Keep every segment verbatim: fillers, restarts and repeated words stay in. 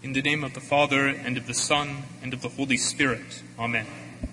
In the name of the Father, and of the Son, and of the Holy Spirit. Amen.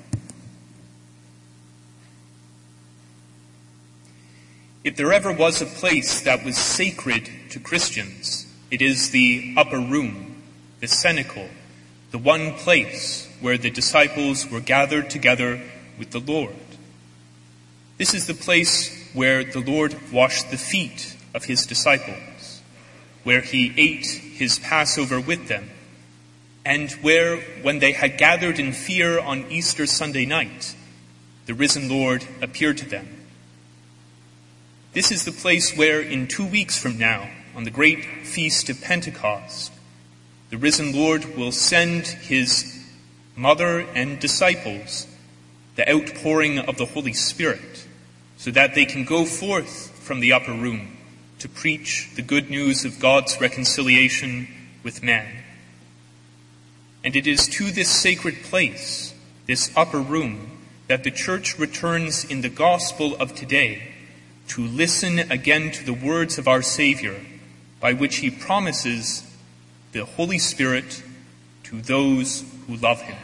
If there ever was a place that was sacred to Christians, it is the upper room, the cenacle, the one place where the disciples were gathered together with the Lord. This is the place where the Lord washed the feet of his disciples, where he ate his Passover with them, and where, when they had gathered in fear on Easter Sunday night, the risen Lord appeared to them. This is the place where, in two weeks from now, on the great feast of Pentecost, the risen Lord will send his mother and disciples the outpouring of the Holy Spirit, so that they can go forth from the upper room to preach the good news of God's reconciliation with man. And it is to this sacred place, this upper room, that the Church returns in the gospel of today to listen again to the words of our Savior, by which he promises the Holy Spirit to those who love him.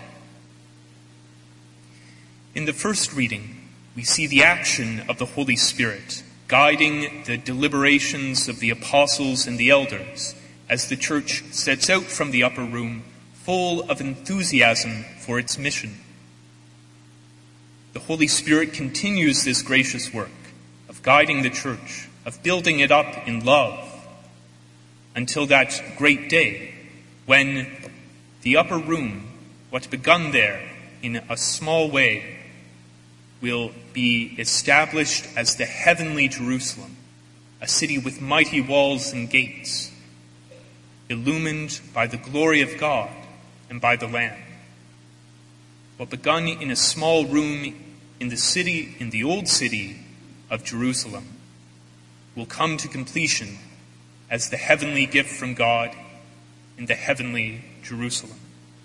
In the first reading, we see the action of the Holy Spirit guiding the deliberations of the apostles and the elders as the Church sets out from the upper room full of enthusiasm for its mission. The Holy Spirit continues this gracious work of guiding the Church, of building it up in love, until that great day when the upper room, what begun there in a small way, will be established as the heavenly Jerusalem, a city with mighty walls and gates, illumined by the glory of God and by the Lamb. What begun in a small room in the city, in the old city of Jerusalem, will come to completion as the heavenly gift from God in the heavenly Jerusalem.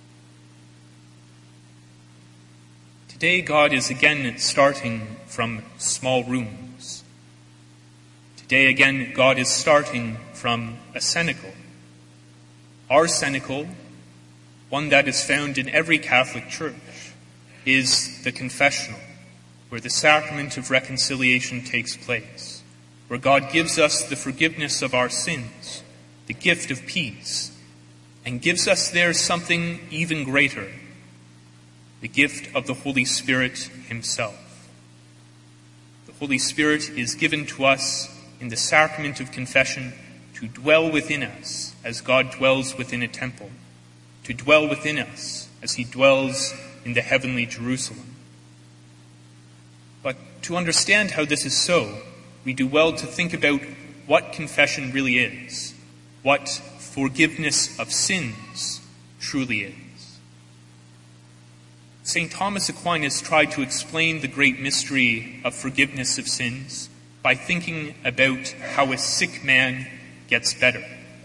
Today, God is again starting from small rooms. Today, again, God is starting from a cenacle. Our cenacle, one that is found in every Catholic church, is the confessional, where the sacrament of reconciliation takes place, where God gives us the forgiveness of our sins, the gift of peace, and gives us there something even greater, the gift of the Holy Spirit himself. The Holy Spirit is given to us in the sacrament of confession to dwell within us as God dwells within a temple, to dwell within us as he dwells in the heavenly Jerusalem. But to understand how this is so, we do well to think about what confession really is, what forgiveness of sins truly is. Saint Thomas Aquinas tried to explain the great mystery of forgiveness of sins by thinking about how a sick man gets better.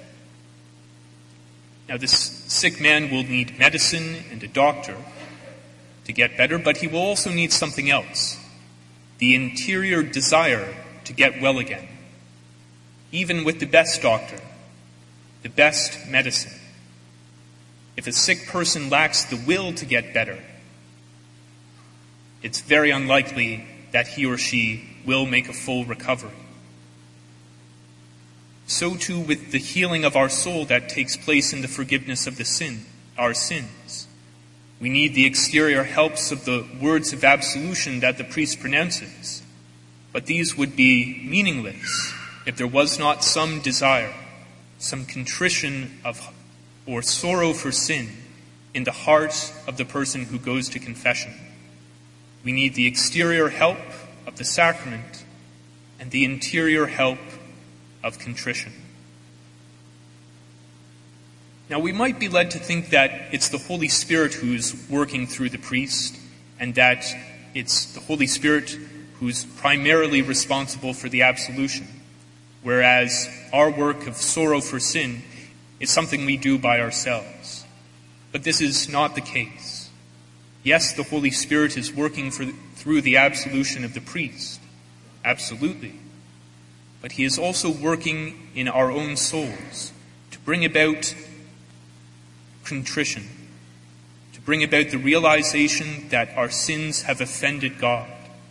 Now, this sick man will need medicine and a doctor to get better, but he will also need something else, the interior desire to get well again. Even with the best doctor, the best medicine, if a sick person lacks the will to get better, it's very unlikely that he or she will make a full recovery. So too with the healing of our soul that takes place in the forgiveness of the sin, our sins. We need the exterior helps of the words of absolution that the priest pronounces, but these would be meaningless if there was not some desire, some contrition of or sorrow for sin in the heart of the person who goes to confession. We need the exterior help of the sacrament and the interior help of contrition. Now, we might be led to think that it's the Holy Spirit who's working through the priest, and that it's the Holy Spirit who's primarily responsible for the absolution, whereas our work of sorrow for sin is something we do by ourselves. But this is not the case. Yes, the Holy Spirit is working for, through the absolution of the priest, absolutely. But he is also working in our own souls to bring about contrition, to bring about the realization that our sins have offended God.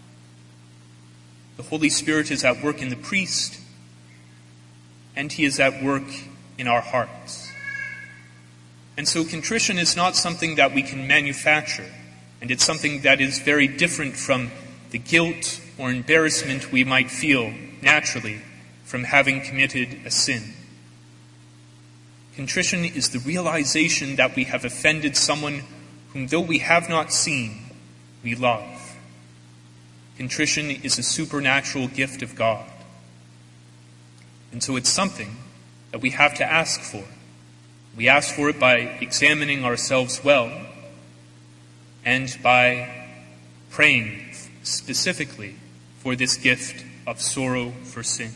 The Holy Spirit is at work in the priest, and he is at work in our hearts. And so contrition is not something that we can manufacture, and it's something that is very different from the guilt or embarrassment we might feel naturally from having committed a sin. Contrition is the realization that we have offended someone whom, though we have not seen, we love. Contrition is a supernatural gift of God. And so it's something that we have to ask for. We ask for it by examining ourselves well and by praying specifically for this gift of sorrow for sin.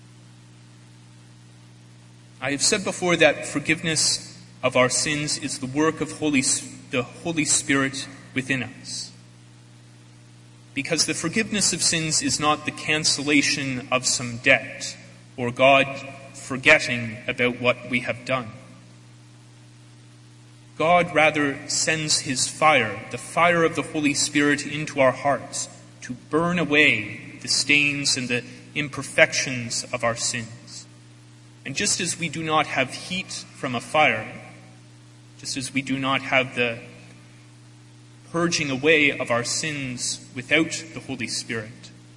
I have said before that forgiveness of our sins is the work of Holy, the Holy Spirit within us. Because the forgiveness of sins is not the cancellation of some debt or God forgetting about what we have done. God rather sends his fire, the fire of the Holy Spirit, into our hearts to burn away the stains and the imperfections of our sins. And just as we do not have heat from a fire, just as we do not have the purging away of our sins without the Holy Spirit,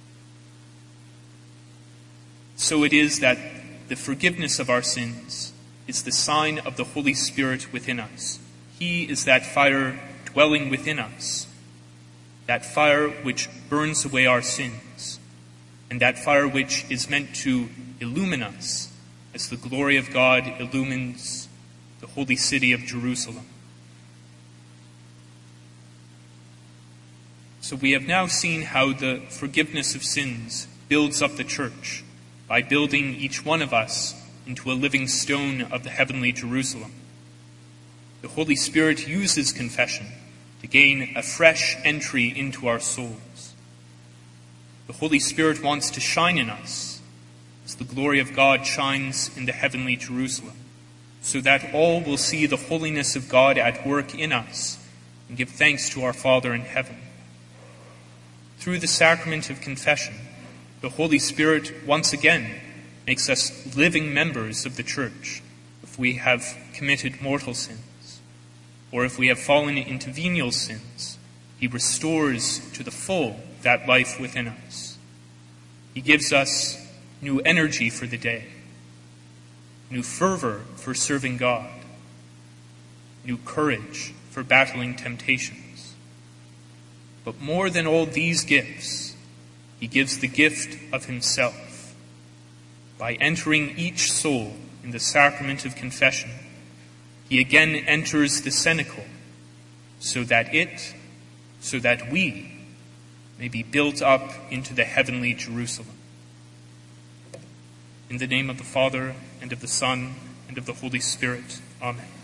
so it is that the forgiveness of our sins is the sign of the Holy Spirit within us. He is that fire dwelling within us, that fire which burns away our sins, and that fire which is meant to illumine us as the glory of God illumines the holy city of Jerusalem. So we have now seen how the forgiveness of sins builds up the church by building each one of us into a living stone of the heavenly Jerusalem. The Holy Spirit uses confession to gain a fresh entry into our souls. The Holy Spirit wants to shine in us as the glory of God shines in the heavenly Jerusalem, so that all will see the holiness of God at work in us and give thanks to our Father in heaven. Through the sacrament of confession, the Holy Spirit once again makes us living members of the church if we have committed mortal sins, or if we have fallen into venial sins. He restores to the full that life within us. He gives us new energy for the day, new fervor for serving God, new courage for battling temptations. But more than all these gifts, he gives the gift of himself. By entering each soul in the sacrament of confession, he again enters the cenacle, so that it, so that we may be built up into the heavenly Jerusalem. In the name of the Father, and of the Son, and of the Holy Spirit. Amen.